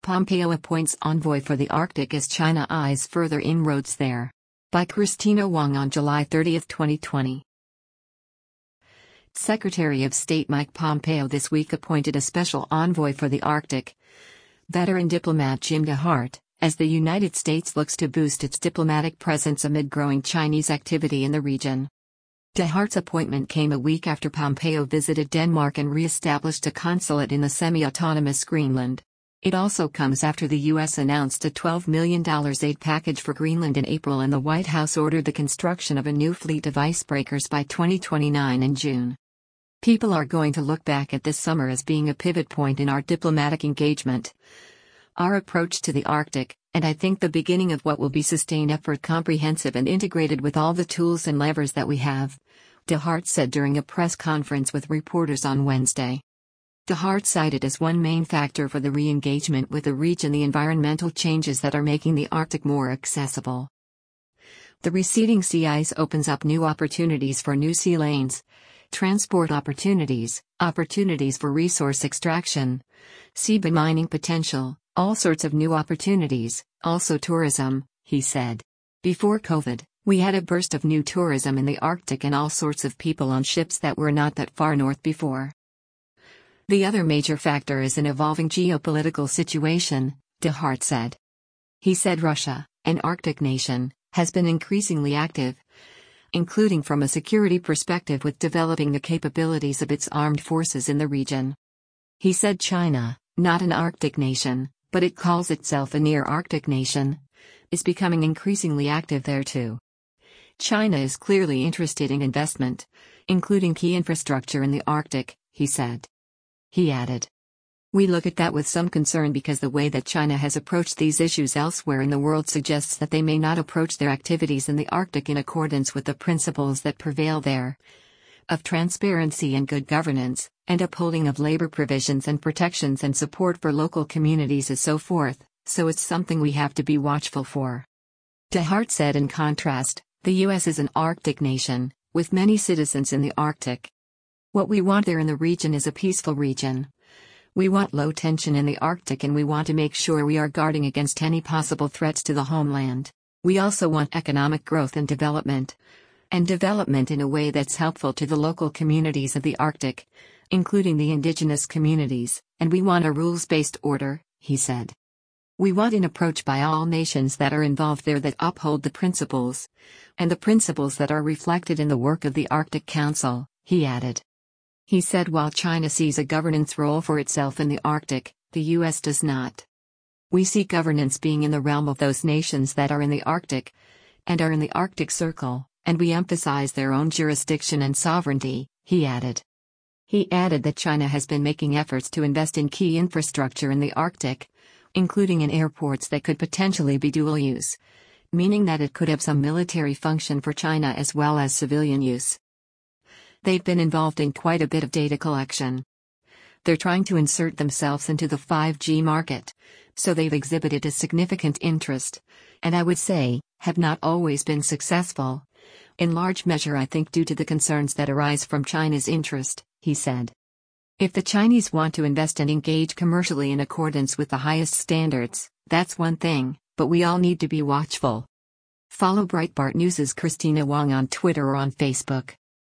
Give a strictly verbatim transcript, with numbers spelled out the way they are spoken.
Pompeo appoints envoy for the Arctic as China eyes further inroads there. By Christina Wong on July thirtieth, twenty twenty. Secretary of State Mike Pompeo this week appointed a special envoy for the Arctic, veteran diplomat Jim DeHart, as the United States looks to boost its diplomatic presence amid growing Chinese activity in the region. DeHart's appointment came a week after Pompeo visited Denmark and re-established a consulate in the semi-autonomous Greenland. It also comes after the U S announced a twelve million dollars aid package for Greenland in April and the White House ordered the construction of a new fleet of icebreakers by twenty twenty-nine in June. People are going to look back at this summer as being a pivot point in our diplomatic engagement, our approach to the Arctic, and I think the beginning of what will be sustained effort, comprehensive and integrated with all the tools and levers that we have, DeHart said during a press conference with reporters on Wednesday. DeHart cited as one main factor for the re-engagement with the region the environmental changes that are making the Arctic more accessible. The receding sea ice opens up new opportunities for new sea lanes, transport opportunities, opportunities for resource extraction, seabed mining potential, all sorts of new opportunities, also tourism, he said. Before COVID, we had a burst of new tourism in the Arctic and all sorts of people on ships that were not that far north before. The other major factor is an evolving geopolitical situation, DeHart said. He said Russia, an Arctic nation, has been increasingly active, including from a security perspective with developing the capabilities of its armed forces in the region. He said China, not an Arctic nation, but it calls itself a near-Arctic nation, is becoming increasingly active there too. China is clearly interested in investment, including key infrastructure in the Arctic, he said. He added, "We look at that with some concern because the way that China has approached these issues elsewhere in the world suggests that they may not approach their activities in the Arctic in accordance with the principles that prevail there, of transparency and good governance, and upholding of labor provisions and protections and support for local communities and so forth, so it's something we have to be watchful for." DeHart said in contrast, the U S is an Arctic nation, with many citizens in the Arctic. What we want there in the region is a peaceful region. We want low tension in the Arctic and we want to make sure we are guarding against any possible threats to the homeland. We also want economic growth and development. And development in a way that's helpful to the local communities of the Arctic, including the indigenous communities, and we want a rules-based order, he said. We want an approach by all nations that are involved there that uphold the principles, and the principles that are reflected in the work of the Arctic Council, he added. He said while China sees a governance role for itself in the Arctic, the U S does not. We see governance being in the realm of those nations that are in the Arctic, and are in the Arctic Circle, and we emphasize their own jurisdiction and sovereignty, he added. He added that China has been making efforts to invest in key infrastructure in the Arctic, including in airports that could potentially be dual use, meaning that it could have some military function for China as well as civilian use. They've been involved in quite a bit of data collection. They're trying to insert themselves into the five G market, so they've exhibited a significant interest, and I would say, have not always been successful. In large measure I think due to the concerns that arise from China's interest, he said. If the Chinese want to invest and engage commercially in accordance with the highest standards, that's one thing, but we all need to be watchful. Follow Breitbart News' Christina Wong on Twitter or on Facebook.